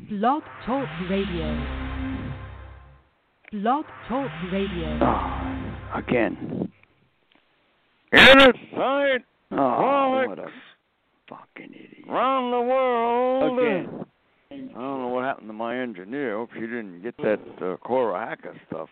Blog Talk Radio. Blog Talk Radio. Oh, again. Inside Oh, what a fucking idiot. around the world. Again. I don't know what happened to my engineer. Hope she didn't get that Cora Hacker stuff.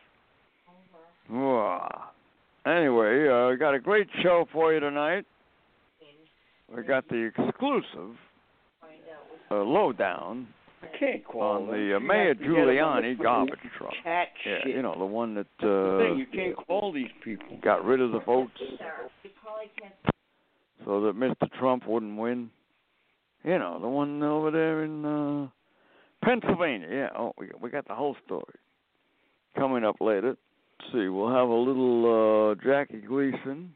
Anyway, we got a great show for you tonight. We got the exclusive lowdown I can't call on the Mayor Giuliani garbage truck. Cat Yeah, shit. you know, the one that You can't call these people. got rid of the votes so that Mr. Trump wouldn't win. You know, the one over there in Pennsylvania. Yeah, oh, we got the whole story coming up later. Let's see, we'll have a little Jackie Gleason.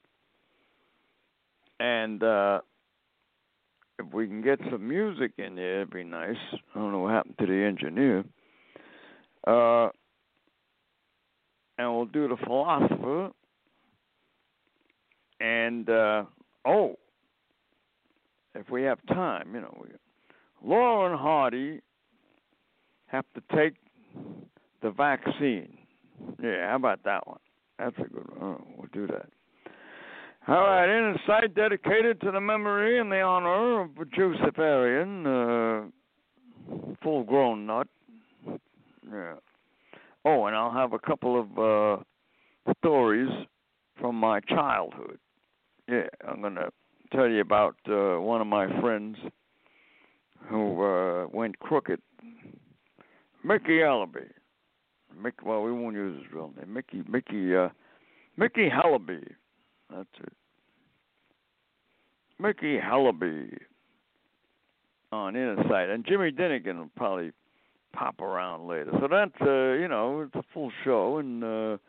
And if we can get some music in there, it'd be nice. I don't know what happened to the engineer. And we'll do the philosopher. And, if we have time, you know, Laura and Hardy have to take the vaccine. Yeah, how about that one? That's a good one. Oh, we'll do that. All right, in a site dedicated to the memory and the honor of Joseph Arian, full-grown nut. Yeah. Oh, and I'll have a couple of stories from my childhood. Yeah, I'm going to tell you about one of my friends who went crooked. Mickey Allaby. Well, we won't use his real name. Mickey Hallaby. That's it. Mickey Hallaby on Insight. And Jimmy Dinnigan will probably pop around later. So that's, it's a full show. And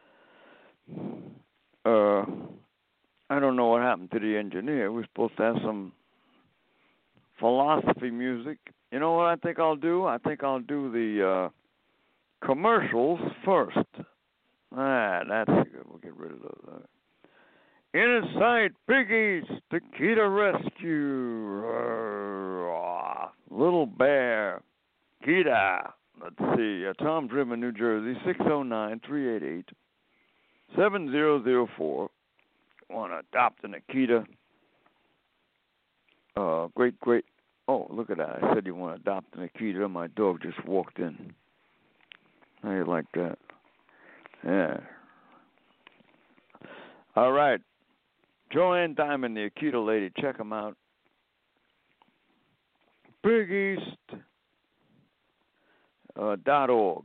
I don't know what happened to the engineer. We're supposed to have some philosophy music. You know what I think I'll do? I think I'll do the commercials first. That's good. We'll get rid of those. Inside Piggy's Tequila Rescue. Little Bear. Kita. Let's see. Tom's River, New Jersey, 609-388-7004. Want to adopt an Akita. Great. Oh, look at that. I said you want to adopt an Akita. My dog just walked in. How you like that? Yeah. All right. Joanne Diamond, the Akita lady. Check them out. BigEast.org.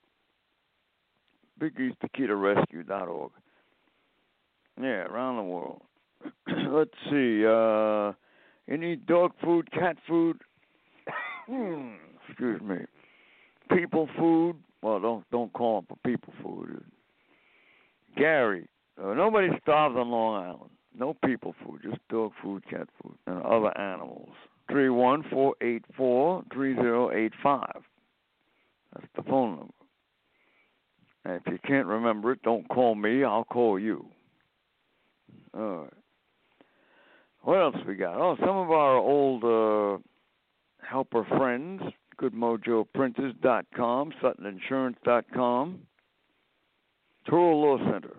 BigEastAkitaRescue.org. Yeah, around the world. Let's see. You need dog food, cat food. Excuse me. People food. Well, don't call them for people food. Gary. Nobody starves on Long Island. No people food, just dog food, cat food, and other animals. 314-844-3085. That's the phone number. And if you can't remember it, don't call me. I'll call you. All right. What else we got? Oh, some of our old helper friends. GoodMojoPrinters.com, SuttonInsurance.com, Total Law Center.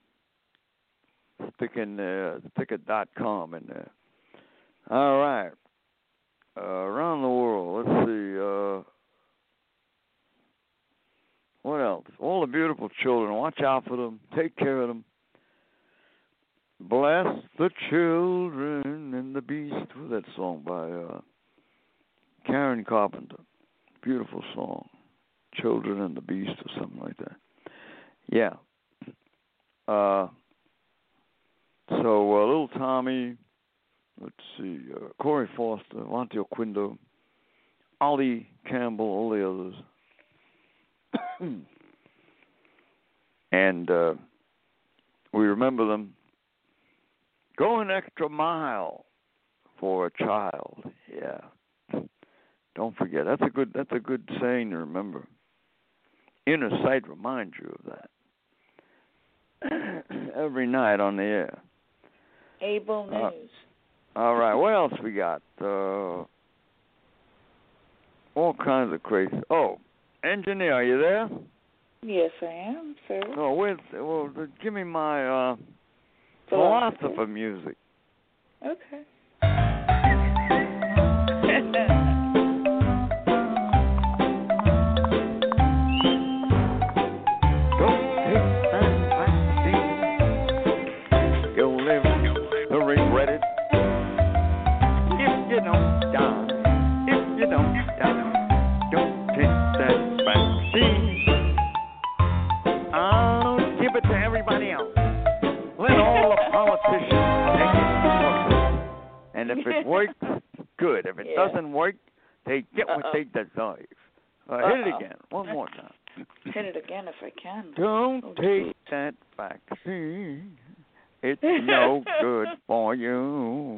Stick a .com in there. All right. Around the world, let's see. What else? All the beautiful children. Watch out for them. Take care of them. Bless the children and the beast. What's that song by Karen Carpenter? Beautiful song. Children and the Beast or something like that. Yeah. So little Tommy, let's see, Corey Foster, Lantio Quindo, Ollie Campbell, all the others. And we remember them. Go an extra mile for a child. Yeah. Don't forget. That's a good saying to remember. Inner Sight reminds you of that. Every night on the air. Able News. All right. What else we got? all kinds of crazy. Oh, engineer, are you there? Yes, I am, sir. Oh, give me my philosopher music. Okay. And if it works, good. If it doesn't work, they get what they deserve. Hit it again. One more time. Hit it again if I can. Don't take that vaccine. It's no good for you.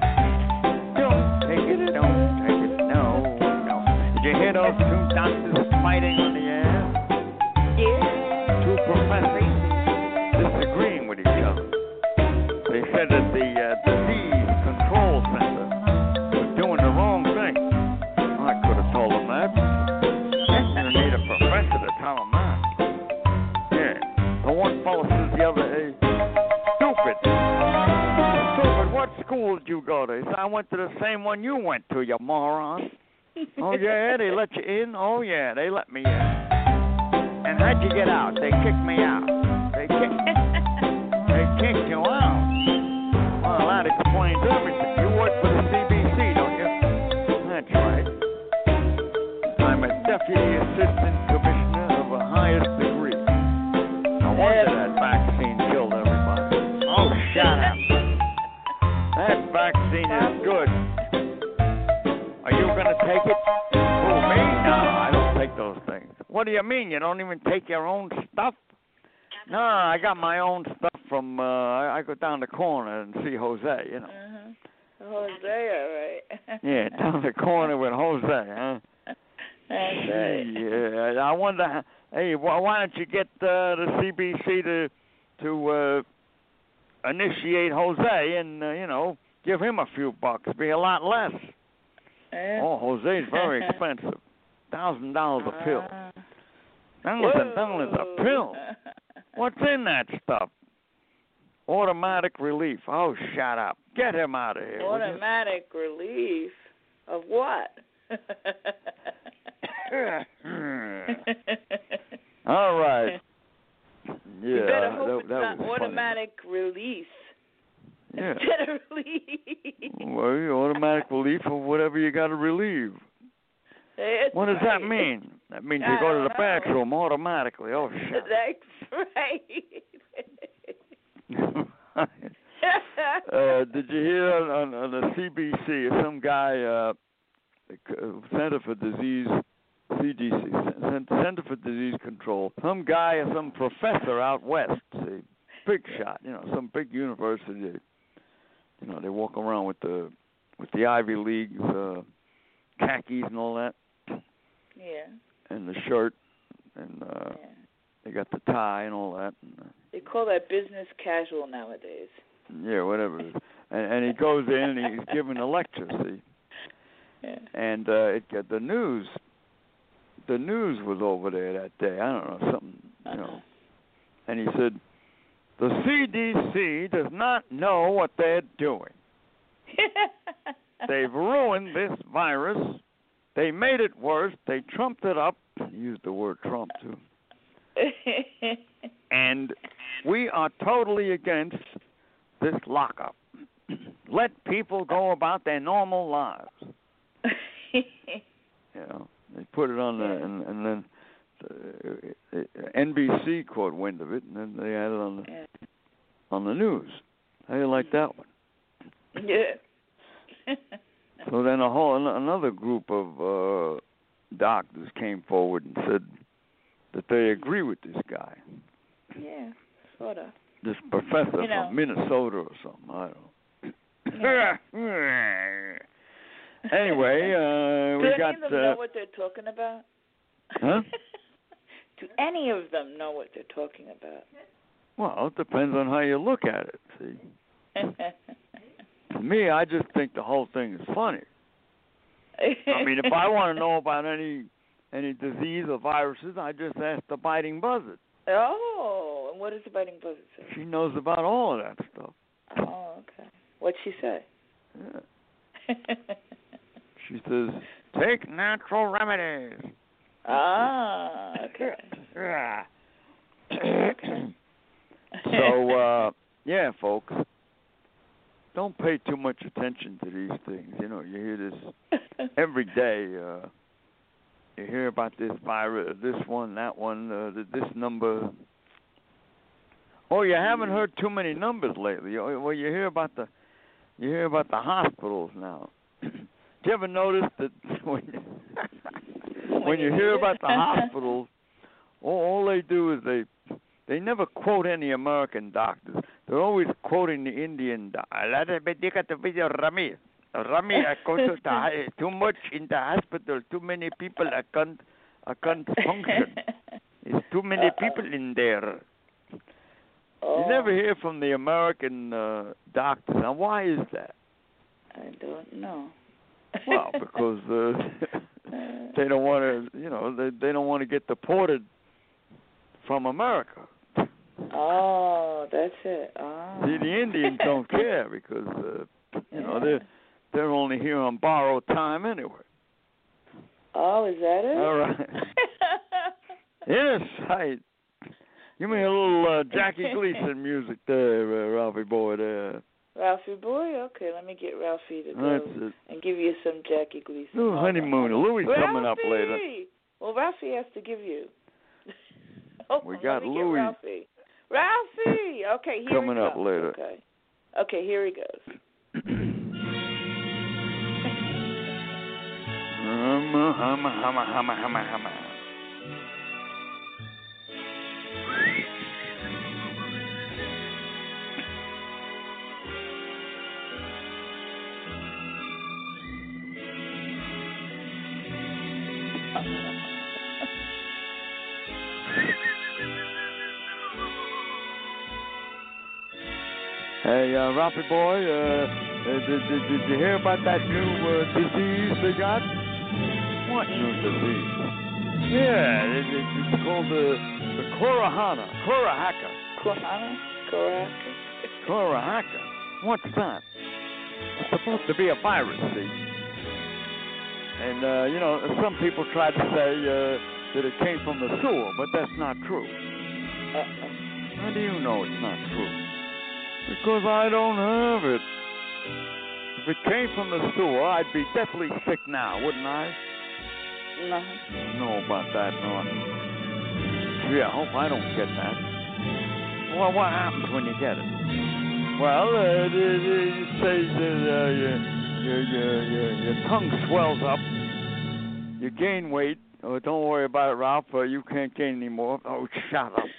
Don't take it, don't take it, no. Did you hear those two doctors fighting on the air? Yeah. Two professors disagreeing with each other. They said that the disease control center was doing the wrong thing. I could have told them that. You need a professor to tell them that. Yeah. The one fellow says the other, hey, stupid, what school did you go to? He said, I went to the same one you went to, you moron. Oh, yeah, they let you in? Oh, yeah, they let me in. And how'd you get out? They kicked me out. They kicked you out. Well, that explains everything. You work for the CBC, don't you? That's right. I'm a deputy assistant commissioner of the highest degree. No wonder that vaccine killed everybody. Oh, shut up. That vaccine is good. Are you going to take it? Who, me? No, I don't take those things. What do you mean? You don't even take your own stuff? No, I got my own stuff from, I go down the corner and see Jose, you know. Jose, all right. Yeah, down the corner with Jose, huh? That's right. Yeah, I wonder, hey, why don't you get the CBC to initiate Jose and, give him a few bucks. Be a lot less. Oh, Jose's very expensive. $1,000 a pill. $1,000 a pill. What's in that stuff? Automatic relief. Oh, shut up. Get him out of here. Automatic relief? Of what? All right. Yeah, you better hope it's not was automatic release. Yeah. Instead of relief. Well, automatic relief or whatever you got to relieve. That's what does right. that mean? That means you go to the bathroom automatically. Oh, shit. That's right. Did you hear on the CBC, some guy, Center for Disease, CDC, Center for Disease Control, some guy, some professor out west, see, big shot, some big university, they walk around with the Ivy League khakis and all that. Yeah. And the shirt, and they got the tie and all that. They call that business casual nowadays. Yeah, whatever. And he goes in and he's giving a lecture, see. Yeah. And the news was over there that day. I don't know, something, And he said, the CDC does not know what they're doing. They've ruined this virus. They made it worse. They trumped it up. He used the word Trump, too. And we are totally against this lockup. Let people go about their normal lives. They put it on and then NBC caught wind of it, and then they had it on the news. How do you like that one? Yeah. So then another group of doctors came forward and said that they agree with this guy. Yeah, sort of. This professor from Minnesota or something. I don't know. Yeah. Anyway, we got. Do any of them know what they're talking about? Huh? Do any of them know what they're talking about? Well, it depends on how you look at it. See. To me, I just think the whole thing is funny. I mean, if I want to know about any disease or viruses, I just ask the biting buzzard. Oh, and what does the biting buzzard say? She knows about all of that stuff. Oh, okay. What'd she say? Yeah. She says, take natural remedies. Ah, okay. Yeah. Okay. So, yeah, folks, don't pay too much attention to these things. You know, you hear this every day. You hear about this virus, this one, that one, this number. Oh, you haven't heard too many numbers lately. Well, you hear about the hospitals now. Do you ever notice that when you hear about the hospitals, all they do is they never quote any American doctors. They're always quoting the Indian doctor. Rami, I go to too much in the hospital. Too many people I can't function. There's too many people in there. Oh. You never hear from the American doctors. Now, why is that? I don't know. Well, because they don't want to, they don't want to get deported from America. Oh, that's it. Oh. See, the Indians don't care because, they're only here on borrowed time anyway. Oh, is that it? All right. Yes, give me a little Jackie Gleason music there, Ralphie boy there. Ralphie boy? Okay, let me get Ralphie to go and give you some Jackie Gleason. Little honeymoon. Louis coming up later. Well, Ralphie has to give you. We got Louis. Ralphie! Okay, here coming up later. Okay, here he goes. Humma. Hey, Ralphie boy, did you hear about that new disease they got? What new disease? Yeah, it's called the Corahana. Corahaka? What's that? It's supposed to be a virus, see? And, some people try to say that it came from the sewer, but that's not true. How do you know it's not true? Because I don't have it. If it came from the sewer, I'd be deathly sick now, wouldn't I? No. Know about that, no. Gee, I hope I don't get that. Well, what happens when you get it? Well, you say that your tongue swells up, you gain weight. Oh, don't worry about it, Ralph. You can't gain anymore. Oh, shut up.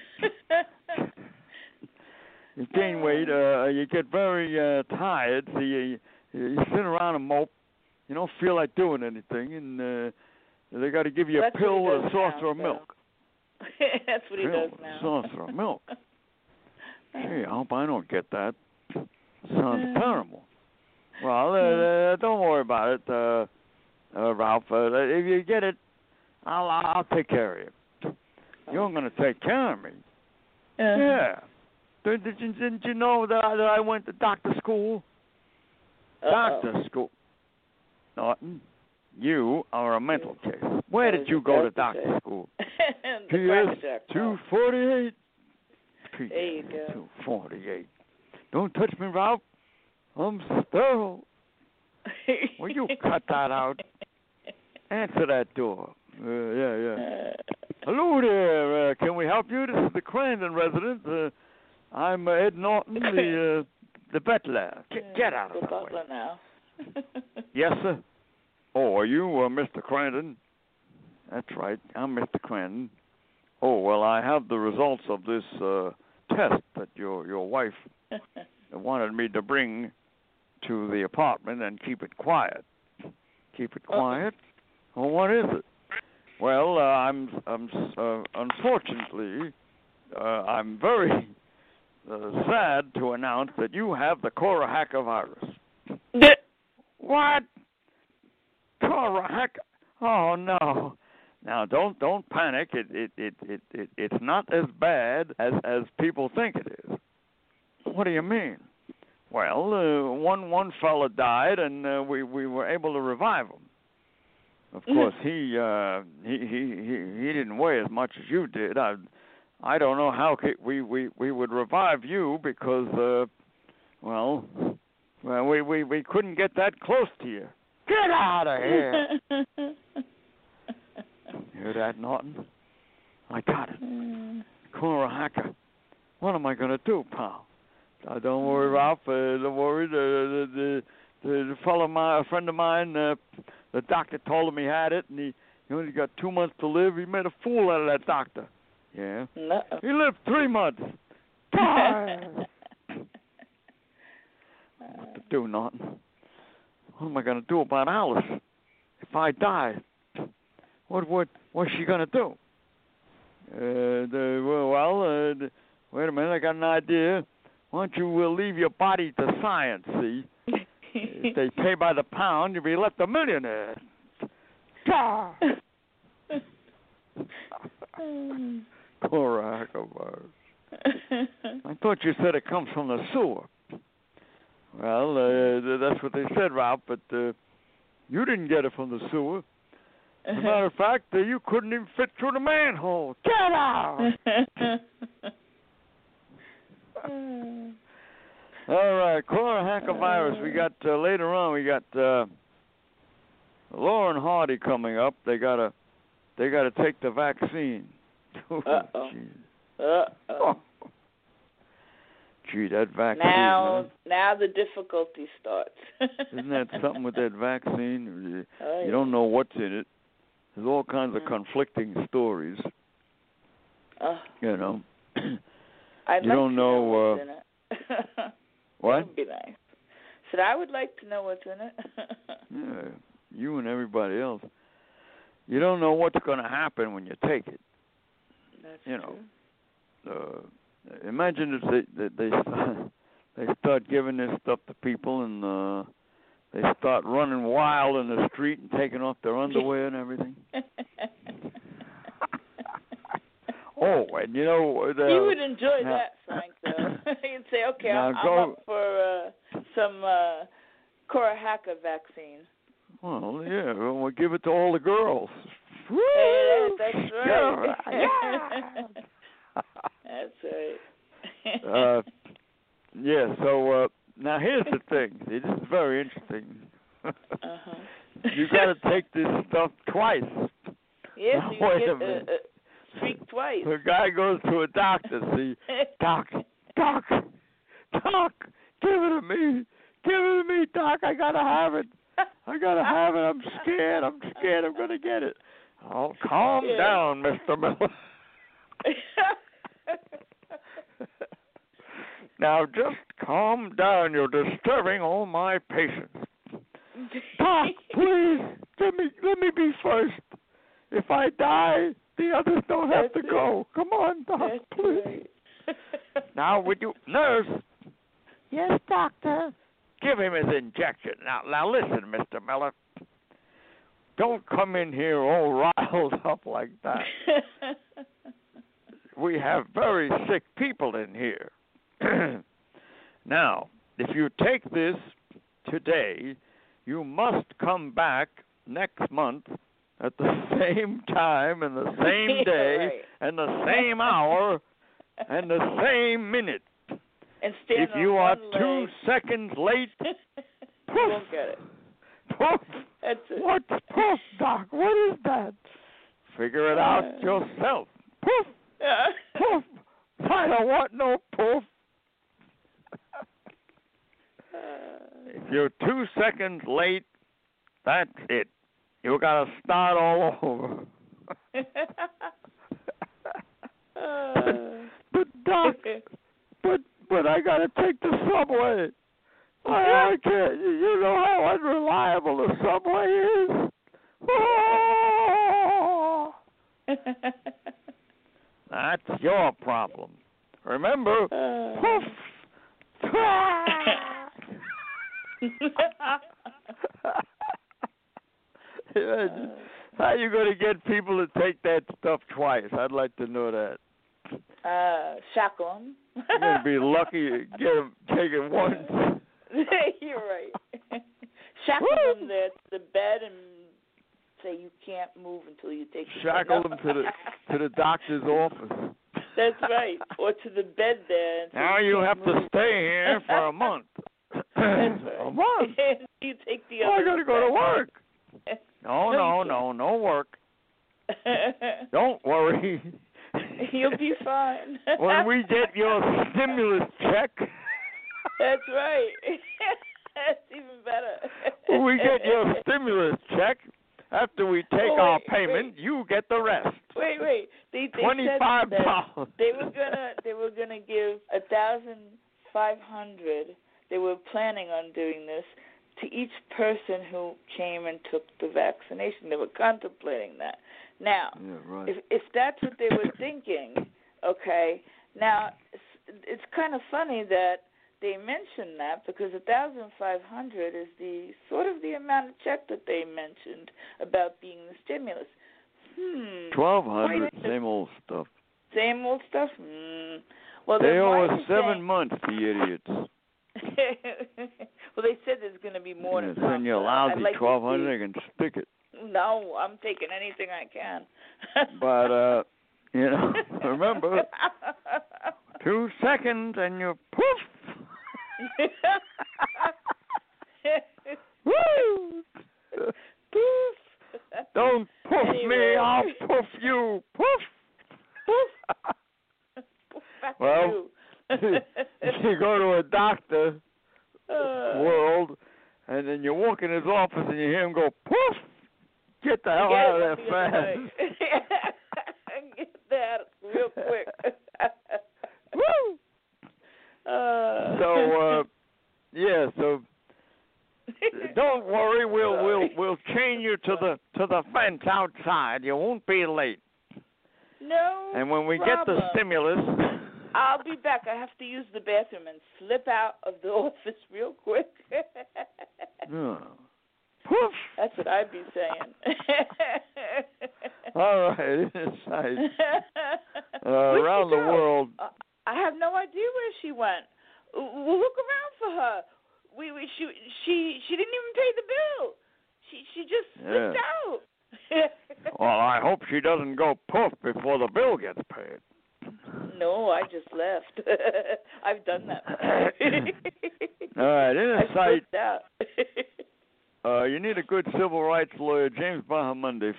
You gain weight. You get very tired. So you sit around and mope. You don't feel like doing anything, and they got to give you a pill with a saucer of milk. That's what he does now. Saucer of milk. Gee, I hope I don't get that. Sounds terrible. Well, don't worry about it, Ralph. If you get it, I'll take care of you. You're going to take care of me. Yeah. Didn't you know that I went to doctor school? Doctor school. Norton, you are a mental case. Where did you go to doctor school? PS 248. There you go. 248. Don't touch me, Ralph. I'm sterile. Will you cut that out? Answer that door. Yeah. Hello there. Can we help you? This is the Crandon resident. I'm Ed Norton, the butler. Get out of the butler now. Yes, sir. Oh, are you Mr. Crandon? That's right. I'm Mr. Crandon. Oh, well, I have the results of this test that your wife wanted me to bring to the apartment and keep it quiet. Keep it quiet? Well, what is it? Well, unfortunately, I'm very sad to announce that you have the Corahaka virus. The What? Corahaka Corahaka. Oh no. Now don't panic. It's not as bad as people think it is. What do you mean? Well, one fella died, and we were able to revive him. Of course, he didn't weigh as much as you did. I don't know how we would revive you because we couldn't get that close to you. Get out of here! Hear that, Norton? I got it. Corahaka. What am I going to do, pal? Don't worry, Ralph. Don't worry. The fellow, a friend of mine, the doctor told him he had it, and he only got 2 months to live. He made a fool out of that doctor. Yeah. No. He lived 3 months. What to do, Norton? What am I going to do about Alice? If I die, what's she going to do? Wait a minute. I got an idea. Why don't you leave your body to science, see? If they pay by the pound, you'll be left a millionaire. Coronavirus. I thought you said it comes from the sewer. Well, that's what they said, Ralph, but you didn't get it from the sewer. As a matter of fact, you couldn't even fit through the manhole. Get out! All right, Corahaka virus. We got later on. We got Laura and Hardy coming up. They gotta take the vaccine. Gee, that vaccine. Now the difficulty starts. Isn't that something with that vaccine? You don't know what's in it. There's all kinds of conflicting stories. You know. I'd you like don't to know what's in it. What? That would be nice. Said I would like to know what's in it. Yeah, you and everybody else. You don't know what's going to happen when you take it. That's true. Imagine if they start giving this stuff to people and they start running wild in the street and taking off their underwear and everything. Oh, and you know... you would enjoy that, Frank, though. You'd say, okay, I'm up for some Corahaka vaccine. Well, yeah, we'll give it to all the girls. Hey, that's right. That's right. Yeah, so now here's the thing. This is very interesting. You got to take this stuff twice. Yes, now, you get speak twice. The guy goes to a doctor, see, Doc, give it to me, Doc, I got to have it. I'm scared, I'm going to get it. Oh, calm down, Mr. Miller. Now, just calm down. You're disturbing all my patients. Doc, please, let me be first. If I die, the others don't have to go. Come on, Doc, please. Now, would you... Nurse. Yes, doctor. Give him his injection. Now listen, Mr. Miller. Don't come in here all riled up like that. We have very sick people in here. Now, if you take this today, you must come back next month at the same time and the same day and the same hour and the same minute. And stand if you are 2 leg. seconds late, you won't get it. Poof. That's it. What's poof, Doc? What is that? Figure it out yourself. Poof. Poof. I don't want no poof. If you're 2 seconds late, that's it. You got to start all over. But Doc, but I got to take the subway. I can't. You know how unreliable the subway is. Oh. That's your problem. Remember, poof. How you going to get people to take that stuff twice? I'd like to know that. Shackle them. You're going to be lucky to get them taken once. You're right. Shackle them there to the bed and say you can't move until you take the shackle them to the doctor's office. That's right. Or to the bed there. Now you have to stay here for a month. That's right. A month? You take the other I got to go to work. No work. Don't worry. You'll be fine. When we get your stimulus check. That's right. That's even better. When we get your stimulus check, after we take our payment, you get the rest. Wait. They $25. They were gonna give 1,500. They were planning on doing this to each person who came and took the vaccination. They were contemplating that. Now, if that's what they were thinking, okay. Now it's kind of funny that they mentioned that because 1,500 is the sort of the amount of check that they mentioned about being the stimulus. 1,200, same old stuff. Same old stuff. Well, they owe us 7 months, the idiots. Well, they said there's going to be more than send you a lousy 1,200, they can stick it. No, I'm taking anything I can. But remember, 2 seconds and you poof. Woo! Poof. Don't poof me, I'll poof you. Poof. Poof. Poof back well, you go to a doctor world, and then you walk in his office and you hear him go, poof! Get the hell out of there fast. Get that real quick. Woo! So don't worry, we'll chain you to the fence outside. You won't be late. No. And when we problem. get the stimulus, I'll be back. I have to use the bathroom and slip out of the office real quick. Poof. That's what I'd be saying. All right, inside. Around the world. I have no idea where she went. We'll look around for her. She didn't even pay the bill. She just slipped out. Well, I hope she doesn't go poof before the bill gets paid. No, I just left. I've done that. All right, in I slipped out. You need a good civil rights lawyer, James Bahamundi,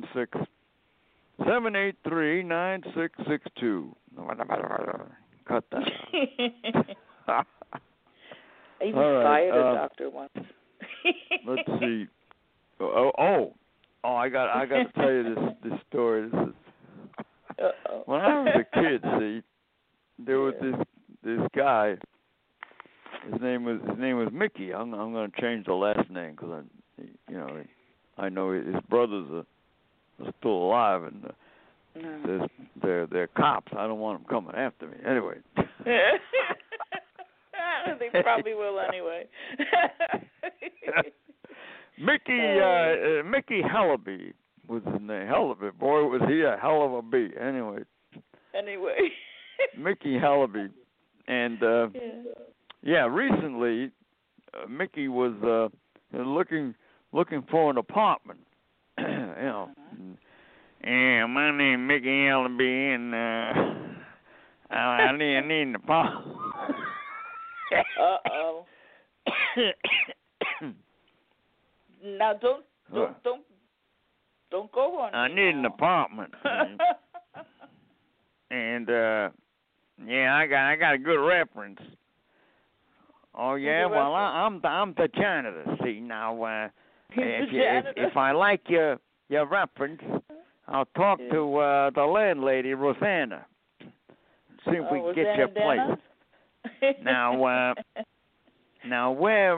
516-783-9662. Cut that out. I even fired a doctor once. Let's see. I got to tell you this story. When I was a kid, see, there was this guy. His name was Mickey. I'm going to change the last name because I know his brothers are still alive and they're cops. I don't want them coming after me. Anyway. They probably will anyway. Mickey Hellaby was his name. Hellaby. Boy, was he a hell of a bee. Anyway. Mickey Hellaby. And, recently, Mickey was looking for an apartment. Yeah, my name is Mickey Hellaby, and I need an apartment. Uh-oh. Now don't go on. I need an apartment. And I got a good reference. Oh yeah, well I'm the janitor. See now, if I like your reference, I'll talk to the landlady Rosanna. See if we can get you a place. Now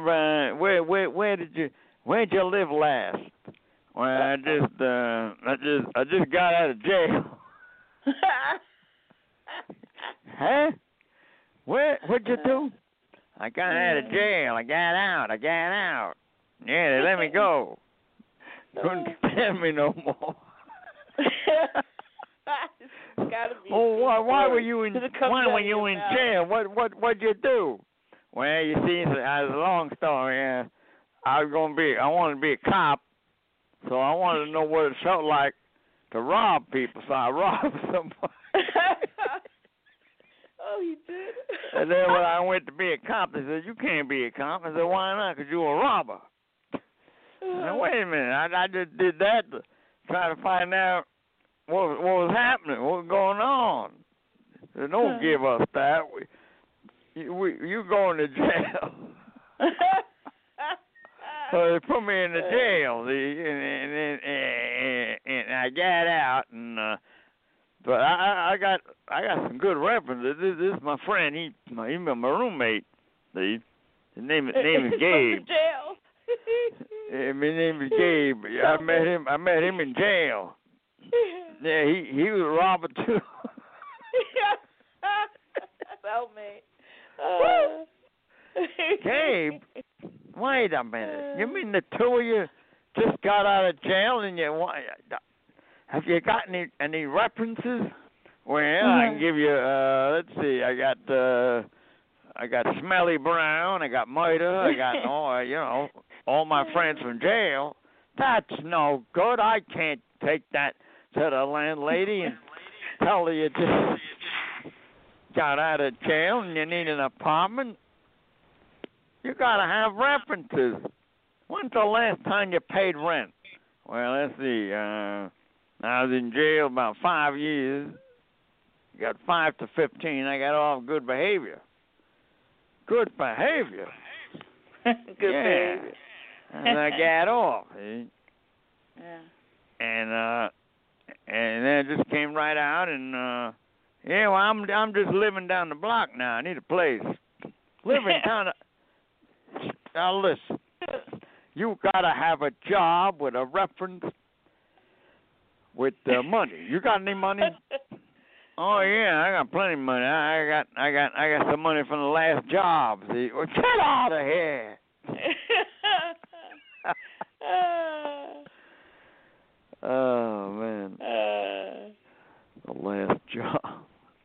where'd you live last? Well, I just got out of jail. Huh? What'd you do? I got out of jail. I got out. Yeah, they let me go. couldn't stand me no more. It's gotta be. Oh, why were you in jail? What'd you do? Well, you see, it's a long story. I wanted to be a cop, so I wanted to know what it felt like to rob people. So I robbed somebody. Oh, you did? And then when I went to be a cop, they said, "You can't be a cop." I said, "Why not? Because you're a robber." I said, "Wait a minute. I just did that to try to find out what was happening, what was going on." They said, "Don't give us that. You going to jail." So they put me in the jail, and I got out, but I got some good references. This is my friend. He's my roommate. See, his name is Gabe. Jail. His name is Gabe. I met him in jail. Yeah, he was a robber too. Help me. Gabe, wait a minute. You mean the two of you just got out of jail and have you got any references? Well, I can give you. Let's see. I got Smelly Brown. I got Murder. I got all my friends from jail. That's no good. I can't take that to the landlady and tell her you just got out of jail and you need an apartment. You gotta have references. When's the last time you paid rent? Well, let's see. I was in jail about 5 years. Got 5 to 15. I got off good behavior. Good behavior. Good behavior. And I got off. See? Yeah. And then it just came right out, and well, I'm just living down the block now. I need a place. Living kind of. Now listen, you gotta have a job with a reference with money. You got any money? Oh yeah, I got plenty of money. I got some money from the last job. See, well, get out of here. Oh man, the last job.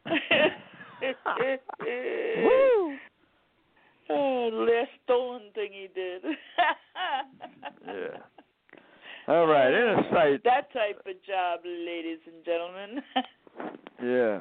Woo! The last stolen thing he did. Yeah. All right, in a sight. That type of job, ladies and gentlemen. Yeah.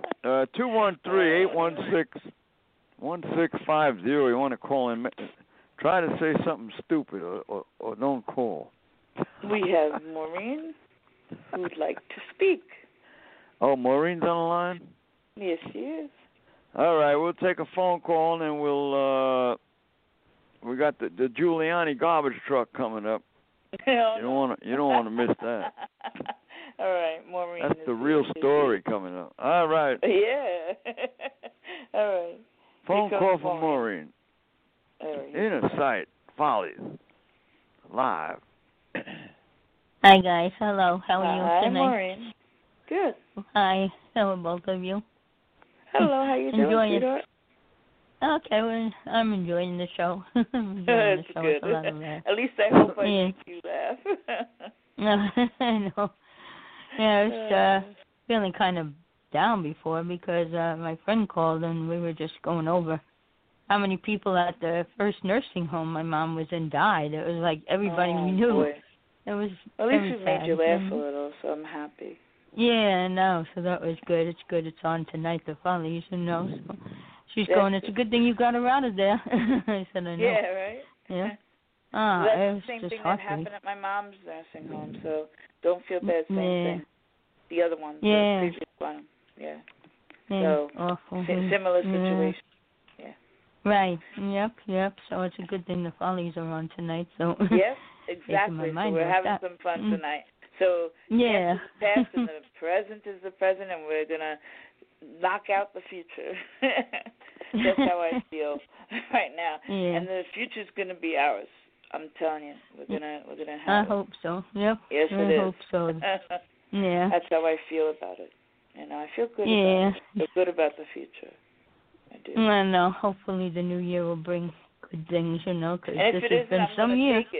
213-816-1650. You want to call in? Try to say something stupid or don't call. We have Maureen who would like to speak. Oh, Maureen's on the line? Yes, she is. All right, we'll take a phone call and we'll we got the Giuliani garbage truck coming up. You don't want to miss that. All right, Maureen. That's the real story coming up. All right. Yeah. All right. Phone call from Maureen. All right. Inner Sight Follies live. Hi guys. Hello. How are you tonight? Hi, Maureen. Good. Hi. How are both of you? Hello. How you doing, sweetheart? Okay, well, I'm enjoying the show. That's good. At least I hope I make you laugh. I know. Yeah, I was feeling kind of down before because my friend called and we were just going over how many people at the first nursing home my mom was in died. It was like everybody we knew. Boy. It was at least it made you laugh a little, so I'm happy. Yeah, I know. So that was good. It's good. It's on tonight, the Follies, So she's going, it's a good thing you got her out of there. I said, I know. Yeah, right? Yeah. That's the same thing that happened at my mom's nursing home, so don't feel bad. Same thing. The other one, the previous one. Yeah. So, awful. Similar situation. Yeah. Right. Yep. So it's a good thing the Follies are on tonight. So yes, exactly. So we're having some fun tonight. So yeah, the past and the present is the present, and we're gonna knock out the future. That's how I feel right now. Yeah. And the future's gonna be ours. I'm telling you, we're gonna have. I hope so. Yep. Yes, it is. I hope so. Yeah. That's how I feel about it. I feel good about it. I feel good about the future. I do. I know. Hopefully the new year will bring good things, because this has been some years.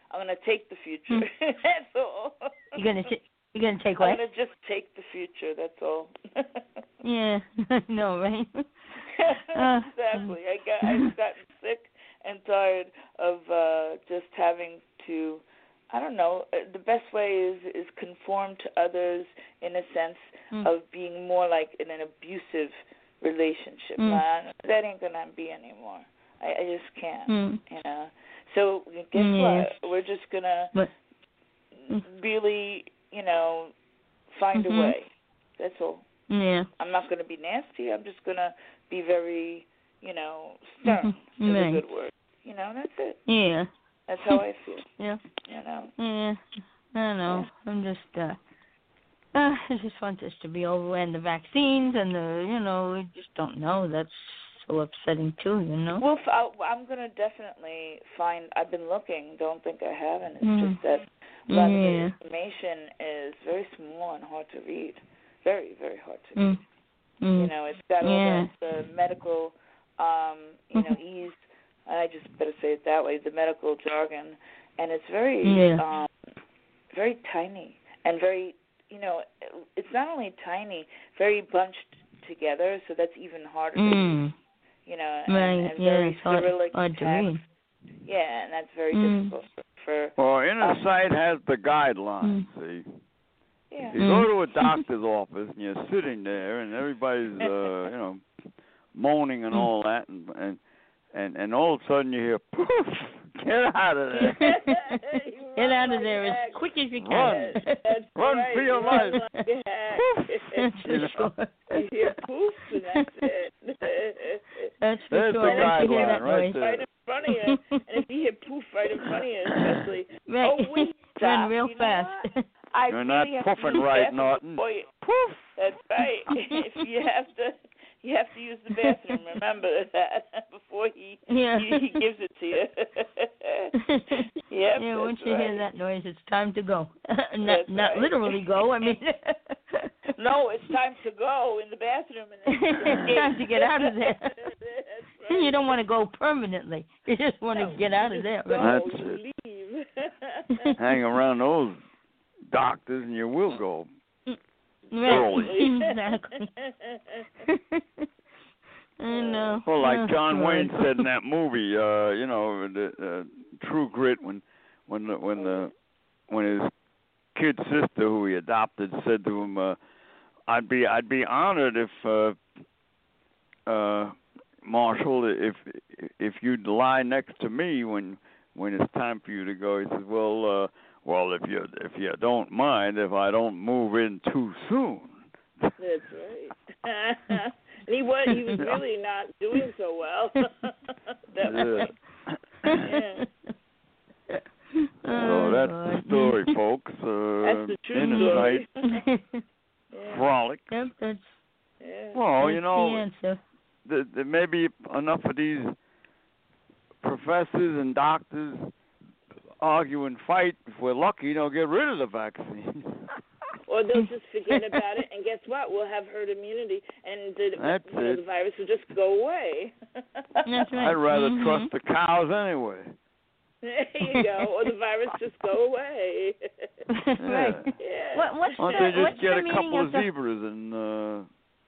I'm gonna take the future. That's all. You're gonna take what? I'm gonna just take the future. That's all. Yeah, no, right? Exactly. I've gotten sick and tired of just having to. I don't know. The best way is conform to others in a sense of being more like in an abusive relationship. That ain't gonna be anymore. I just can't. You know. So guess what? We're just gonna really, you know, find a way. That's all. Yeah. I'm not gonna be nasty. I'm just gonna be very, you know, stern. Is a good word. You know, that's it. Yeah. That's how I feel. Yeah. You know. Yeah. I don't know. Yeah. I'm just I just want this to be over, and the vaccines and we just don't know. That's so upsetting too, you know. Well, I'm gonna definitely find. I've been looking. Don't think I haven't. It's just that a lot of the information is very small and hard to read. Very, very hard to read. You know, it's got all the medical, ease. I just better say it that way. The medical jargon, and it's very, very tiny and very. You know, it's not only tiny, very bunched together, so that's even harder to read. You know, and very Cyrillic text. Yeah, and that's very difficult for. Well, Inner Sight has the guidelines. See, if you go to a doctor's office and you're sitting there and everybody's, moaning and all that, and all of a sudden you hear poof. Get out of there. Get out of there as quick as you can. Run for your life. You hear poof, and that's it. That's for sure. The guideline right there. Right in front of you. And if you hear poof right in front of you, especially, wait, stop. Run real fast. You're not puffing right, Norton. Poof. That's right. If you have to use the bathroom. Remember that before he gives it to you. Yeah, once you hear that noise, it's time to go. Not literally go. I mean. No, it's time to go in the bathroom. And it's time to get out of there. Right. You don't want to go permanently. You just want to get out of there. Right? That's it. Leave. Hang around those doctors, and you will go. Early. Exactly. I know. Well, like John Wayne said in that movie, the True Grit, when his kid sister, who he adopted, said to him, "I'd be honored if Marshall, if you'd lie next to me when it's time for you to go." He says, "Well, if you don't mind if I don't move in too soon." That's right. And he was really not doing so well. So that's the story, folks. That's the true story. Frolic. Yep, that's. Well, that's there may be enough of these professors and doctors argue and fight. If we're lucky, they'll get rid of the vaccine. Or they'll just forget about it, and guess what? We'll have herd immunity, and the virus will just go away. That's right. I'd rather trust the cows anyway. There you go. Or the virus just go away. Right. Yeah. Why don't they just get a couple of zebras and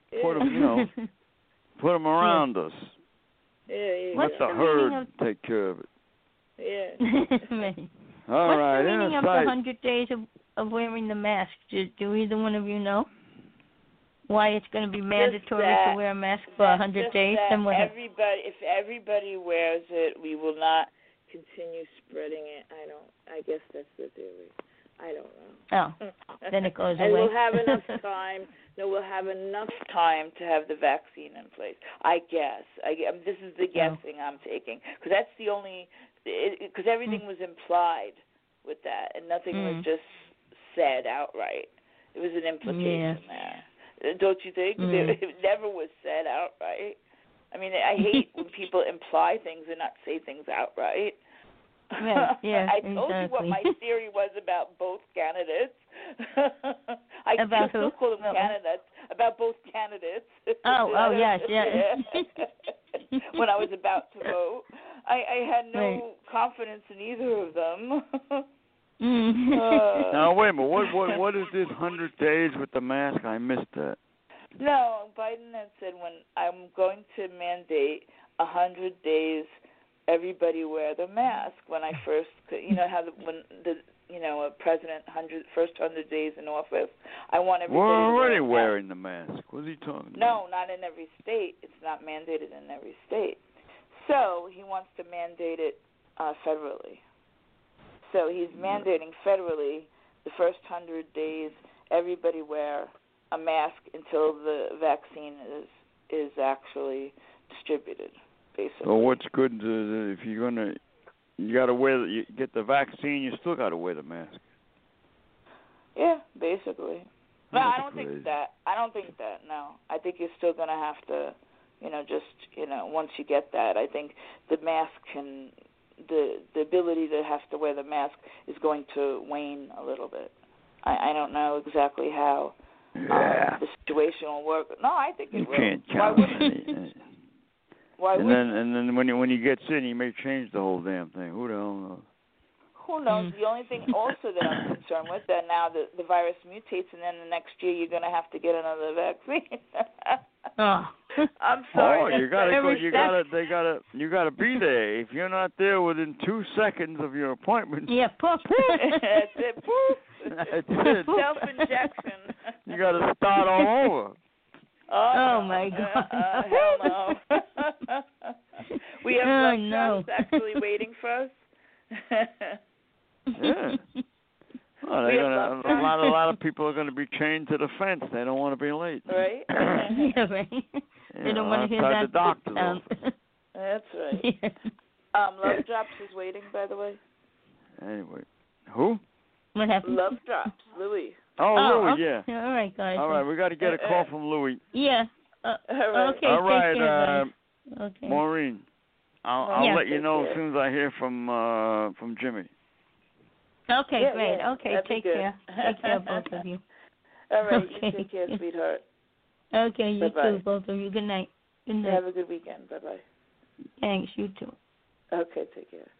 put them around us? Yeah. Let the herd take care of it. Yeah. Right. All right. What's the meaning of the 100 days of wearing the mask? Do either one of you know why it's going to be mandatory to wear a mask for 100 days? If everybody wears it, we will not continue spreading it. I guess that's the theory. I don't know. Oh, then it goes and away. we'll have enough time. No, we'll have enough time to have the vaccine in place. I guess. This is the guessing I'm taking, because that's the only. Because everything was implied with that, and nothing was just said outright. It was an implication there. Don't you think? It never was said outright. I mean, I hate when people imply things and not say things outright. Right, yeah, I told you what my theory was about both candidates. I still call them candidates. About both candidates. Oh, yes, yeah. When I was about to vote. I had no confidence in either of them. Now wait a minute. What is this 100 days with the mask? I missed that. No, Biden had said when I'm going to mandate 100 days, everybody wear the mask. When I first, when a president first 100 days in office, I want everybody. We're already to wearing the mask. What are you talking about? No, not in every state. It's not mandated in every state. So he wants to mandate it federally. So he's mandating federally the first 100 days, everybody wear a mask until the vaccine is actually distributed, basically. So what's good if you're you got to you get the vaccine, you still got to wear the mask. Yeah, basically. No, I don't crazy. think that. No, I think you're still going to have to, once you get that, I think the mask the ability to have to wear the mask is going to wane a little bit. I don't know exactly how the situation will work. No, I think it will. You can't count on it. Why and then when he gets in, he may change the whole damn thing. Who the hell knows? Who knows? The only thing also that I'm concerned with that now the virus mutates, and then the next year you're going to have to get another vaccine. I'm sorry. Oh, you gotta go. You gotta be there. If you're not there within 2 seconds of your appointment, poof. That's it. Poof. That's it. Self-injection. You gotta start all over. Oh my God. Hell no. We have love traps actually waiting for us. Yeah. Well, a lot of people are going to be chained to the fence. They don't want to be late. Right. Yeah, right. They don't want to hear that. The doctor's office. That's right. Love Drops is waiting, by the way. Anyway, who? What happened? Love Drops, Louis. Oh, Louis, okay. yeah. All right, guys. All right, we got to get a call from Louis. Yeah. All right. Okay. All right, take care, guys. Okay. Maureen. I'll let you know care. as soon as I hear from Jimmy. Okay, yeah, great. Yeah, okay, take care. Take care, both of you. All right, okay. you take care, sweetheart. Okay, you Bye-bye. too, both of you. Good night. Good night. Have a good weekend. Bye-bye. Thanks, you too. Okay, take care.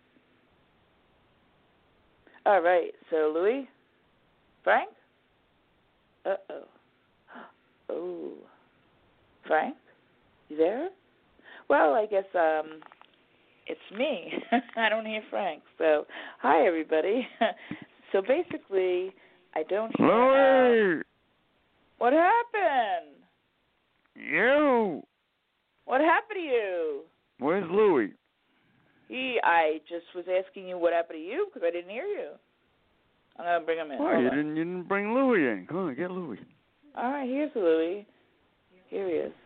All right, so Louis? Frank? Uh-oh. Oh. Frank? You there? Well, I guess it's me. I don't hear Frank. So, hi, everybody. So, basically, I don't hear... Louis! What happened? You! What happened to you? Where's Louis? I just was asking you what happened to you because I didn't hear you. I'm going to bring him in. Oh, you didn't bring Louis in. Come on, get Louis. All right, here's Louis. Here he is.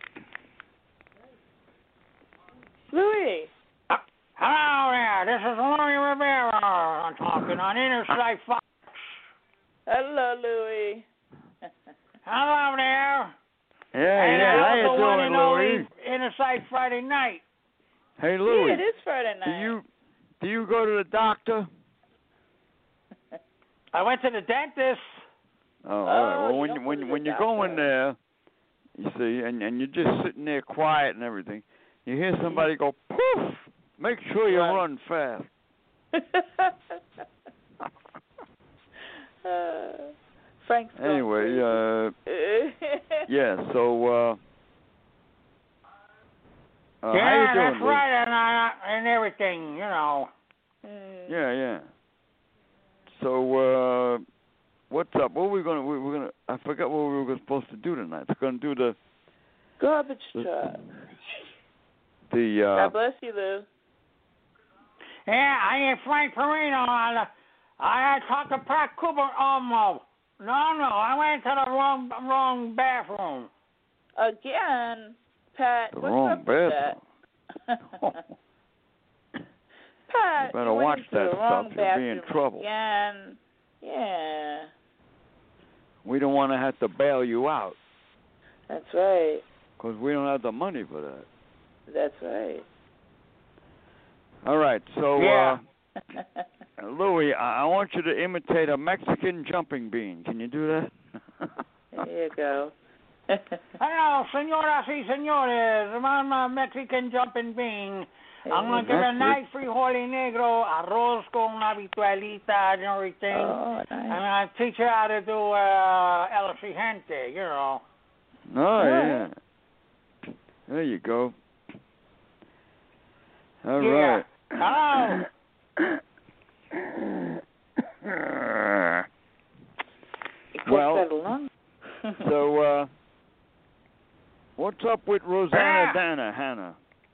Louis! Hello there, this is Louis Rivera. I'm talking on Interstate Fox. Hello, Louis. Hello there. Yeah, how you the one doing, and Louis? only Interstate Friday night. Hey, Louis. Yeah, it is Friday night. Do you go to the doctor? I went to the dentist. Oh, all right. Well, you when you go in there, you see, and you're just sitting there quiet and everything, you hear somebody go poof. Make sure you run fast. Frank's anyway, yeah. So, how you doing, that's Louis? right, and everything, you know. Yeah. So, what's up? What we're gonna? I forgot what we were supposed to do tonight. We're gonna do the garbage truck. God bless you, Lou. Yeah, I am Frank Perino. I talked to Pat Cooper. No, I went to the wrong bathroom. Again, Pat. The what's wrong up with bathroom. that? Pat, you better you watch went that into the stuff. wrong You'll be in trouble. Again. Yeah. We don't want to have to bail you out. That's right. Because we don't have the money for that. That's right. All right, so yeah. Louis, I want you to imitate a Mexican jumping bean. Can you do that? There you go. Hello, señoras y señores. I'm a Mexican jumping bean. I'm going to give a nice frijoli negro, arroz con habitualita and everything. Oh, nice. And I'm going to teach her how to do el siguiente, you know. Oh, yeah. There you go. All right. Hello. Well, so what's up with Rosanna Dana, Hannah?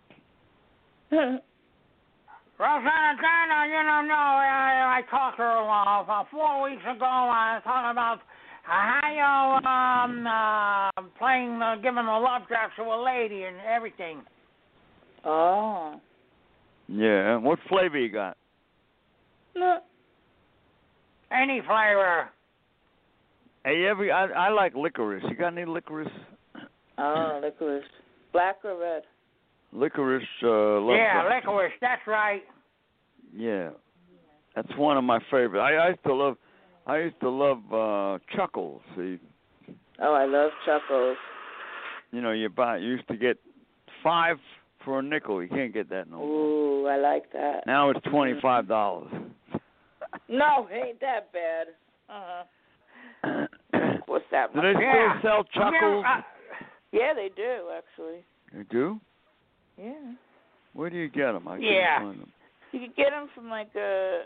Rosanna Dana, you don't know, I talked to her about 4 weeks ago. I was talking about how you playing, giving a love drop to a lady and everything. Oh. Yeah. What flavor you got? No. Any flavor. Hey, I like licorice. You got any licorice? Oh, licorice. Black or red? Licorice. Love drop. Licorice. That's right. Yeah, that's one of my favorites. I used to love Chuckles. See. Oh, I love Chuckles. You know, you used to get 5 for a nickel. You can't get that no more. Ooh, I like that. Now it's $25. No, ain't that bad. What's that? Do they still sell Chuckles? Yeah, they do actually. They do? Yeah. Where do you get them? I can't find them. You could get them from like a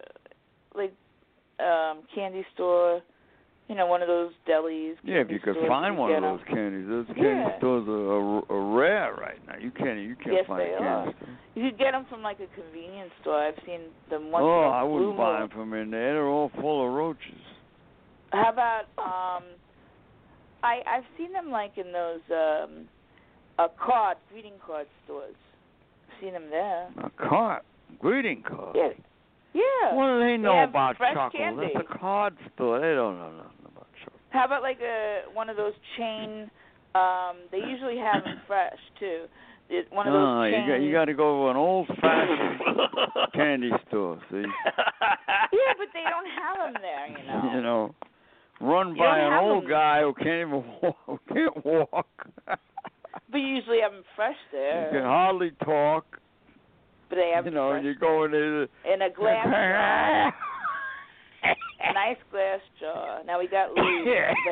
candy store. You know, one of those delis. Yeah, if you could find one of those candies. Those candy stores are rare right now. You can't find a candy store. You could get them from like a convenience store. I've seen them once. Oh, I wouldn't buy them from in there. They're all full of roaches. How about I've seen them like in those greeting card stores. I've seen them there. A greeting card? Yeah. Yeah. What do they know about chocolate? Candy. That's a card store. They don't know nothing about chocolate. How about like one of those chain? They usually have them fresh too. One of those chain. You got to go to an old-fashioned candy store. See? Yeah, but they don't have them there. You know. You know, run by an old guy who can't even walk. But you usually have them fresh there. You can hardly talk. But they have you go in a glass jar. A nice glass jar. Now we got Louis.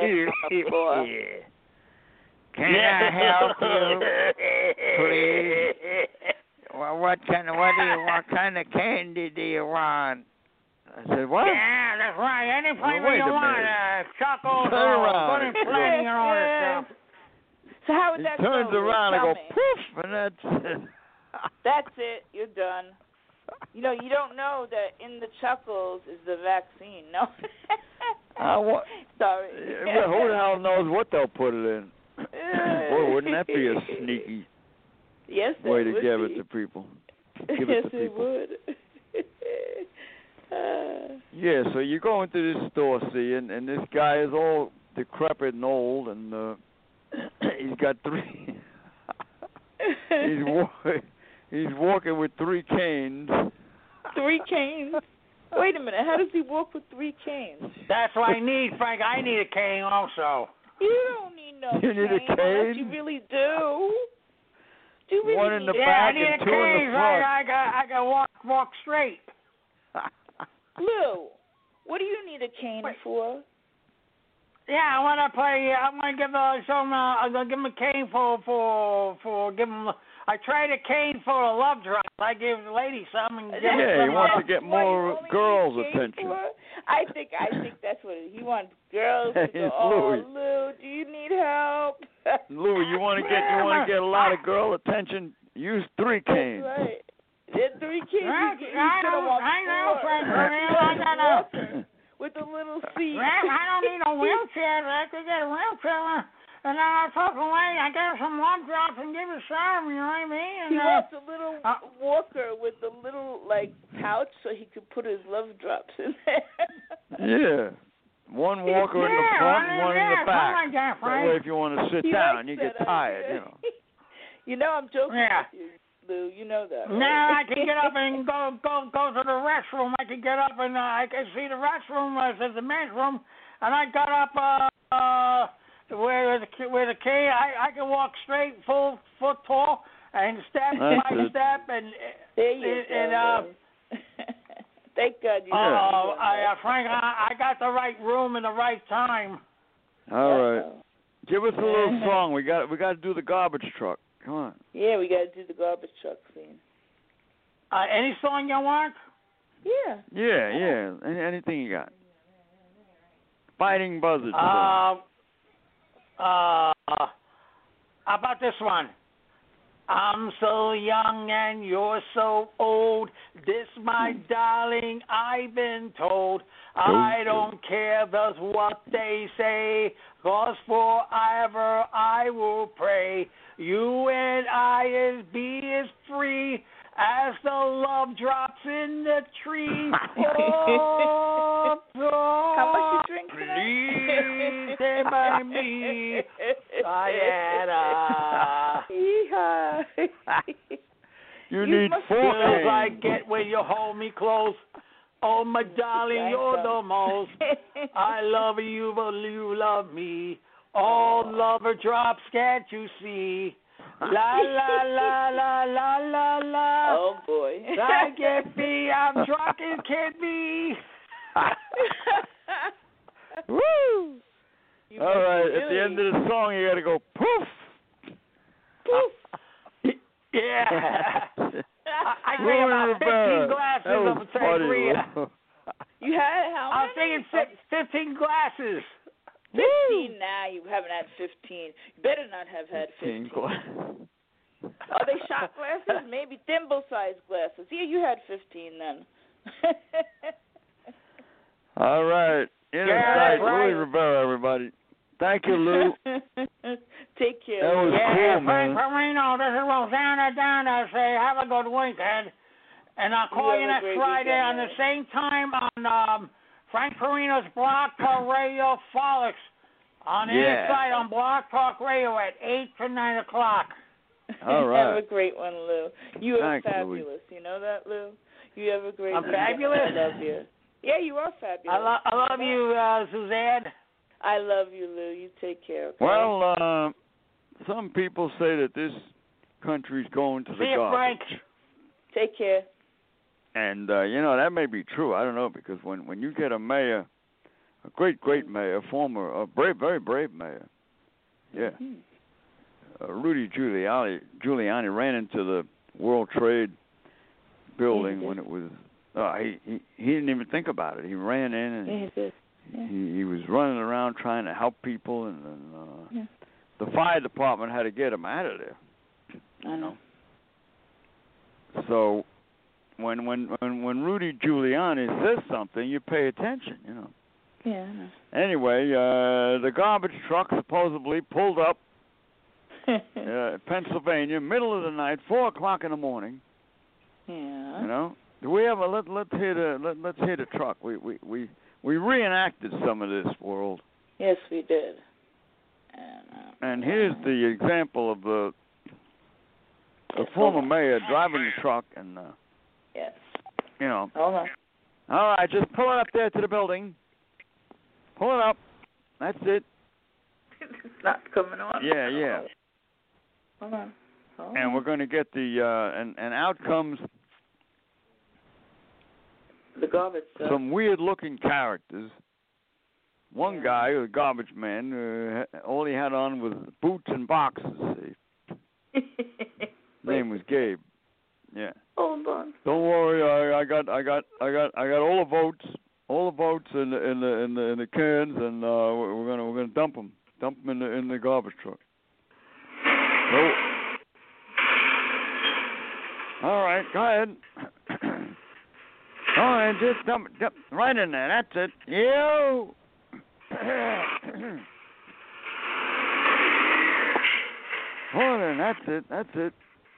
Can I help you, please? Well, what kind of candy do you want? I said, what? Yeah, that's right. Any flavor you want. Chocolate, good and plain, and all that stuff. So how would that go? He turns around and go poof, and that's it. That's it. You're done. You know, you don't know that in the Chuckles is the vaccine. No. Sorry. Who the hell knows what they'll put it in? Boy, wouldn't that be a sneaky way to give it to people? Give it to people. It would. Yeah, so you go into this store, see, and this guy is all decrepit and old, and he's got 3. He's walking with 3 canes. 3 canes? Wait a minute. How does he walk with 3 canes? That's what I need, Frank. I need a cane also. You don't need no cane. You need a cane? Unless you really do. Do you really one in the need back I need and a 2 cane, in the front. I can walk straight. Lou, what do you need a cane for? Yeah, I want to play. I'm going to give I'm going to give him a cane for give him. I tried a cane for a love drop. I gave the lady some and he wants to get more girls' attention. I think that's what he wants. Girls to go, oh, Lou, do you need help? Lou, you want to get a lot of girl attention? Use 3 canes. That's right. There's 3 canes. I know, Frank. With a little seat. I don't need a wheelchair. I could get a wheelchair. And then I took away. I gave some love drops and give her some. You know what I mean? And, he wants a little walker with a little pouch so he could put his love drops in there. Yeah. One walker in the front and one in the back. Like that way if you want to sit down, you get tired, you know. You know I'm joking with you, Lou. You know that. Right? Now I can get up and go to the restroom. I can get up and I can see the restroom. There's the men's room, and I got up where the cane. I can walk straight, full foot tall, and step by step, and There you go. Thank God you. Frank, I got the right room and the right time. All right. Give us a little song. We got to do the garbage truck. Come on. Yeah, we got to do the garbage truck scene. Any song you want? Yeah. Yeah. Anything you got? Fighting Buzzards. How about this one? I'm so young and you're so old. This, my darling, I've been told. I don't care just what they say, 'cause forever I will pray. You and I is free as the love drops in the tree. Oh, how much you drink tonight? Please stay by me, Diana. You need 4 feels like it when you hold me close. Oh, my darling, you're the most. I love you, but you love me. All lover drops, can't you see? La la la la la la la. Oh boy. I can't be. I'm drunk and can't be. Woo! All right. At the end of the song, you got to go poof. Poof. Yeah. I drank about 15 glasses of sangria. You had how many? I was thinking 15 glasses. 15 now. You haven't had 15. You better not have had 15. Are they shot glasses? Maybe thimble-sized glasses. Yeah, you had 15 then. All right. Inside Louis Rivera, everybody. Thank you, Lou. Take care. That was cool, Frank man. Perino, this is Rosanna Donna. Say, have a good weekend. And I'll call you next Friday on the same time on Frank Perino's Blog Talk Radio Frolics on the inside on Blog Talk Radio at 8 to 9 o'clock. All right. Have a great one, Lou. You are Thanks, fabulous. Louis. You know that, Lou? You have a great I'm weekend. fabulous? I love you. Yeah, you are fabulous. I love you, Suzanne. I love you, Lou. You take care, okay? Well, some people say that this country's going to the garbage. Frank. Take care. And, that may be true. I don't know, because when you get a mayor, a great mayor, a very brave mayor, Rudy Giuliani ran into the World Trade building when it was, he didn't even think about it. He ran in and he was running around trying to help people, and the fire department had to get him out of there. I know. So when Rudy Giuliani says something, you pay attention, Yeah, I know. Anyway, the garbage truck supposedly pulled up Pennsylvania, middle of the night, 4:00 in the morning. Yeah. Do we have let's hear the truck. We reenacted some of this, World. Yes, we did. And here's the example of the former mayor driving the truck, and yes. Hold on. All right, just pull it up there to the building. Pull it up. That's it. It's not coming on. Yeah. Hold on. And we're going to get the and out comes the garbage truck. Some weird-looking characters. One guy, a garbage man, all he had on was boots and boxes. His name was Gabe. Yeah. Hold on. Don't worry, I got all the votes in the cans, and we're gonna dump them in the garbage truck. So, all right, go ahead. All right, just dump right in there. That's it. You. Hold on, that's it. That's it.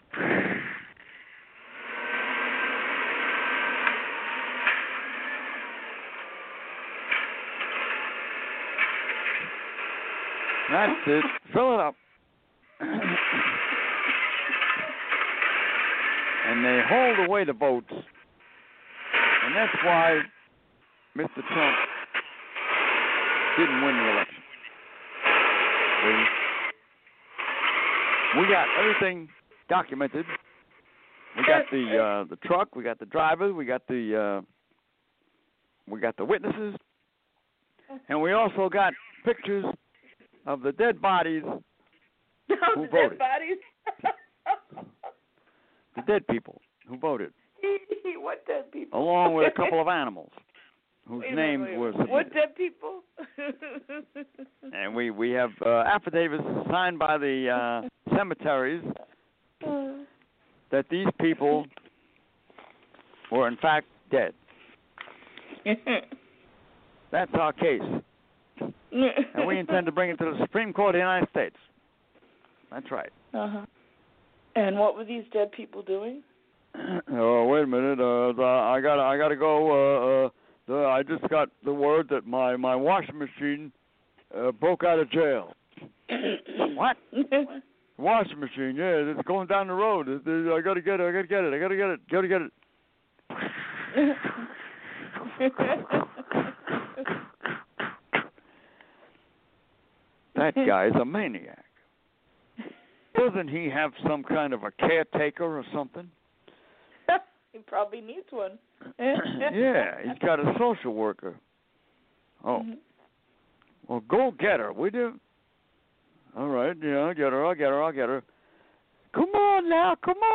Fill it up. And they hauled away the votes. And that's why Mr. Trump didn't win the election. We got everything documented. We got the truck. We got the driver. We got the witnesses, and we also got pictures of the dead bodies who voted. Dead bodies? The dead people who voted. What dead people? Along with a couple of animals whose names were submitted. What dead people? And we have affidavits signed by the cemeteries that these people were in fact dead. That's our case. And we intend to bring it to the Supreme Court of the United States. That's right. Uh-huh. And what were these dead people doing? Oh, wait a minute. I gotta go. I just got the word that my washing machine broke out of jail. What? Washing machine? Yeah, it's going down the road. I gotta get it. That guy's a maniac. Doesn't he have some kind of a caretaker or something? He probably needs one. Yeah, he's got a social worker. Oh. Well, go get her, would you? All right, yeah, I'll get her. Come on now,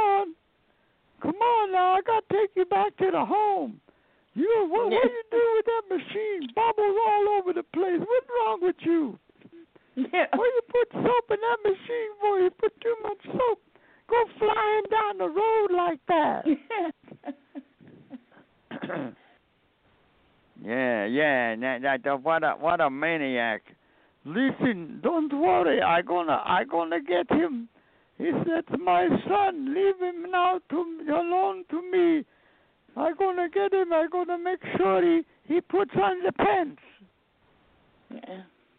I got to take you back to the home. What do you do with that machine? Bubbles all over the place. What's wrong with you? Yeah. Why you put soap in that machine for? You put too much soap. Go flying down the road like that. Yeah. What a maniac. Listen, don't worry. I gonna get him. That's my son. Leave him now alone to me. I gonna get him. I gonna make sure he puts on the pants. Yeah.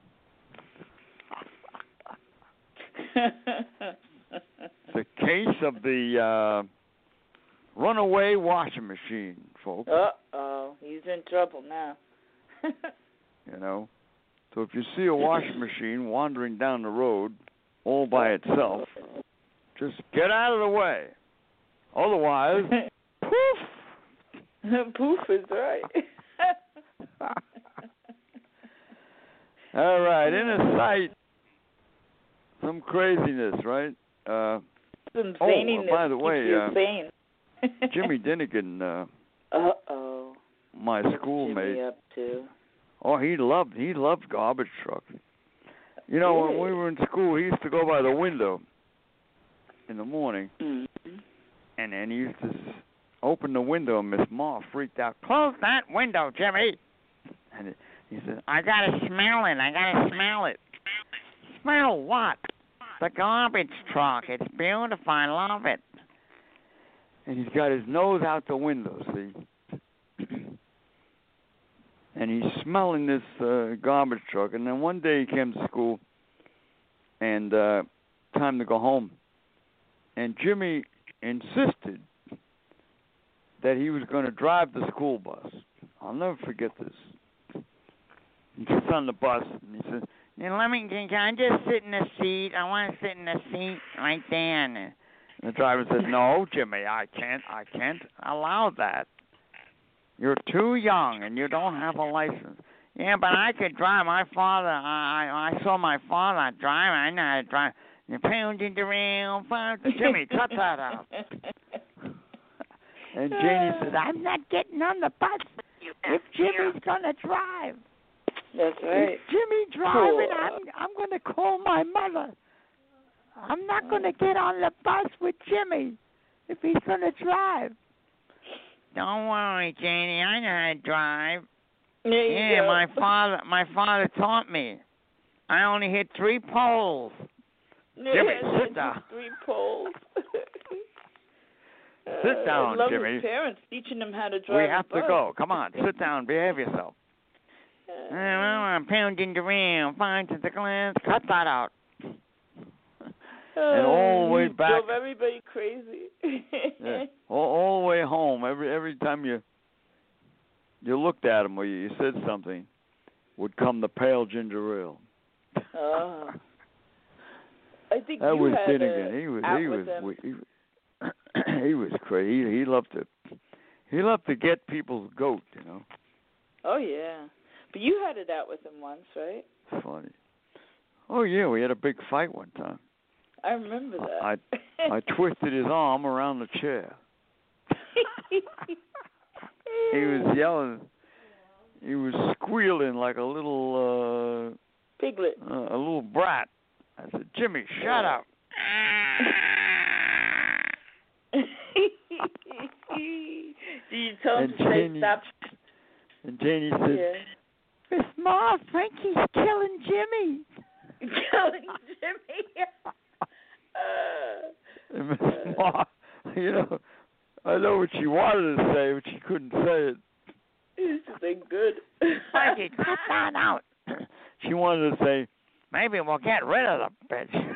The case of the runaway washing machine, folks. Uh-oh, he's in trouble now. You know, so if you see a washing machine wandering down the road all by itself, just get out of the way. Otherwise, poof. Poof is right. All right, in a sight, some craziness, right? Some zaniness. By the way, Jimmy Dinnigan, my schoolmate. Up to? Oh, he loved garbage trucks. You know, when we were in school, he used to go by the window in the morning, and then he used to open the window, and Miss Ma freaked out. Close that window, Jimmy. And he said, I gotta smell it. Smell what? The garbage truck. It's beautiful. I love it. And he's got his nose out the window, see? And he's smelling this garbage truck. And then one day he came to school, and time to go home. And Jimmy insisted that he was going to drive the school bus. I'll never forget this. He gets on the bus, and he says, can I just sit in the seat? I want to sit in the seat right there. And the driver says, no, Jimmy, I can't allow that. You're too young, and you don't have a license. Yeah, but I could drive. My father, I saw my father drive. I know how to drive. You pounded around. Jimmy, cut that out. And Janie says, I'm not getting on the bus if Jimmy's going to drive. That's right. If Jimmy driving, I'm going to call my mother. I'm not going to get on the bus with Jimmy if he's going to drive. Don't worry, Janie. I know how to drive. Yeah, my father taught me. I only hit 3 poles. Jimmy, sit down. 3 poles. Sit down, I love Jimmy. His parents teaching him how to drive. We have to go. Come on, sit down. Behave yourself. Well, I'm pounding around. Fine to the glass. Cut that out. And all the way back. Drove everybody crazy. Yeah. All the way home. Every time you looked at him or you said something, would come the pale ginger ale. I think that you was had Finnegan. He was. he was crazy. He loved to get people's goat, you know. Oh yeah, but you had it out with him once, right? Funny. Oh yeah, we had a big fight one time. I remember that. I twisted his arm around the chair. He was yelling. He was squealing like a little piglet, a little brat. I said, "Jimmy, shut up." Do you tell him to say stop? And Janie said, "Miss Ma, Frankie's killing Jimmy." Killing Jimmy. And Miss Ma, you know, I know what she wanted to say, but she couldn't say it. She's saying good. Frankie, cut that out. She wanted to say, maybe we'll get rid of the bitch.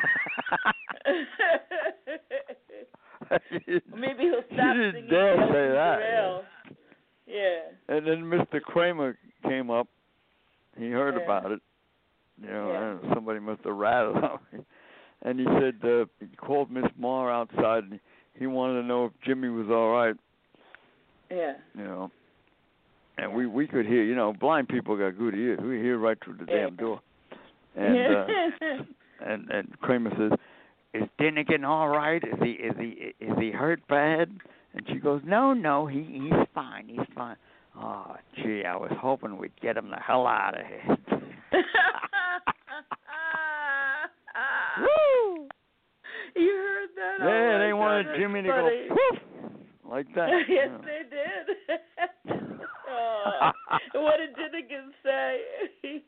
Maybe he'll stop she singing. Didn't dare say that. Yeah. And then Mr. Kramer came up. He heard about it. You know, I don't know, somebody must have rattled him. And he said he called Miss Marr outside, and he wanted to know if Jimmy was all right. Yeah. You know. And we could hear, you know, blind people got good ears. We hear right through the damn door. And and Kramer says, "Is Dinnigan all right? Is he hurt bad?" And she goes, "No, he's fine. He's fine." Oh, gee, I was hoping we'd get him the hell out of here. Woo! You heard that? Yeah, oh they wanted God, Jimmy to funny. go woof like that. Yes, they did. Oh, what did Dinnigan say?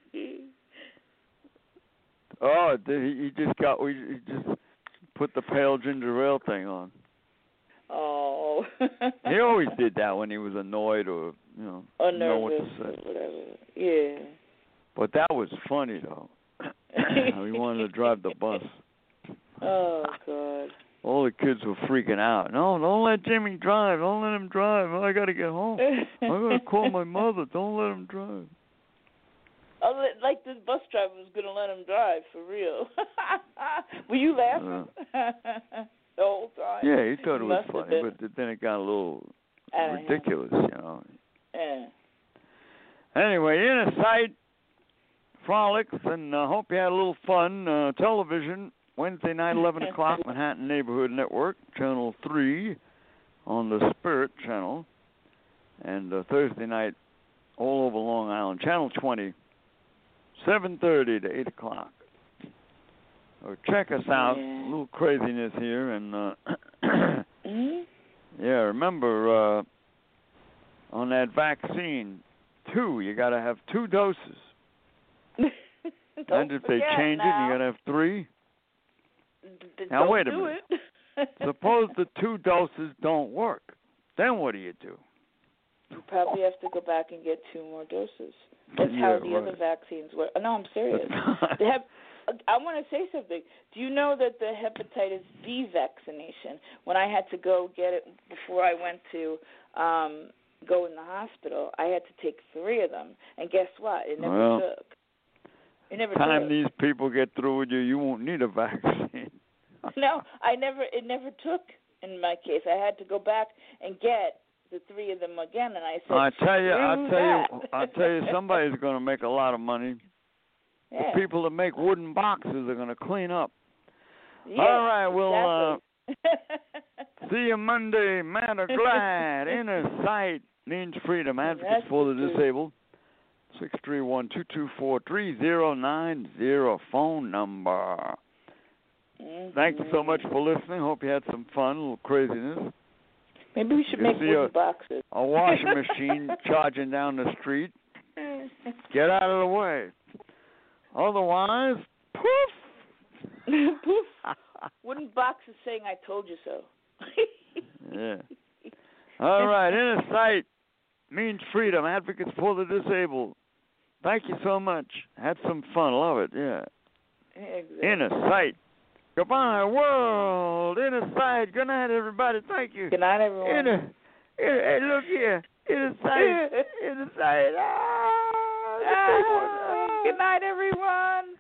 Oh, he just put the pale ginger ale thing on. Oh. He always did that when he was annoyed or, you know, or didn't know what to nervous say. or whatever. Yeah. But that was funny, though. He wanted to drive the bus. Oh, God. All the kids were freaking out. No, don't let Jimmy drive. Don't let him drive. I got to get home. I got to call my mother. Don't let him drive. Oh, like the bus driver was going to let him drive, for real. Were you laughing the whole time? Yeah, he thought it was funny, been. but then it got a little ridiculous, you know. Yeah. Anyway, Inner Sight frolics, and I hope you had a little fun. Television, Wednesday night, 11 o'clock, Manhattan Neighborhood Network, Channel 3 on the Spirit Channel. And Thursday night, all over Long Island, Channel 20, 7:30 to 8 o'clock. Or check us out. A little craziness here. And, yeah, remember, on that vaccine, you got to have 2 doses. And if they change it, you got to have 3. Now, wait a minute. Suppose the 2 doses don't work. Then what do? You probably have to go back and get 2 more doses. That's how the other vaccines work. No, I'm serious. They have. I want to say something. Do you know that the hepatitis B vaccination, when I had to go get it before I went to go in the hospital, I had to take 3 of them. And guess what? It never took. It never time took. These people get through with you, you won't need a vaccine. No, it never took in my case. I had to go back and get the 3 of them again, and I said, I'll tell you, somebody's going to make a lot of money. Yeah. The people that make wooden boxes are going to clean up. Yeah, all right, we'll exactly. see you Monday. Mad or glad. Inner Sight means freedom. Advocates for the disabled. 631-224-3090 phone number. Mm-hmm. Thank you so much for listening. Hope you had some fun, a little craziness. Maybe we should make wooden boxes. A washing machine charging down the street. Get out of the way. Otherwise, poof. Poof. Wooden boxes saying I told you so. Yeah. All right, Inner Sight means freedom. Advocates for the disabled. Thank you so much. Had some fun. Love it. Yeah. Exactly. Inner Sight. Goodbye, world. Inner Sight. Good night, everybody. Thank you. Good night, everyone. Hey, look here. Inner Sight. Inner Sight. Good night, everyone.